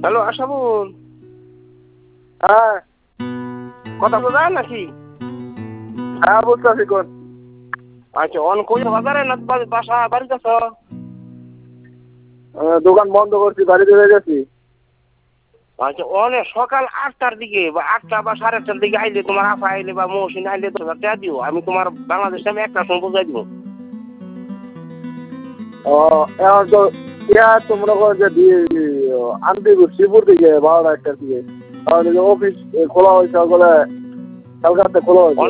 Hello Ashabul, হ্যাঁ কথা বোঝা যায় নাকি? হ্যাঁ বুঝতেছি কোন। আচ্ছা, অন কই বাজারে না বাসা বাড়িতে আছো? দোকান বন্ধ করছি, বাড়িতে হয়ে গেছি। আচ্ছা, অনেক সকাল 8টার দিকে বা 8টা বা 8:30টার দিকে আইলে তোমার আফা আইলে বা মৌসিন আইলে তোমরা টাকা দিও, আমি তোমার বাংলাদেশে আমি একটা সময় বুঝাই দিব। এখন তো তোমরা যে আনতে শ্রীপুর দিকে 12টা 1টার দিকে, তাহলে অফিস খোলা হয়েছে বলে কালকাতে খোলা হয়েছে।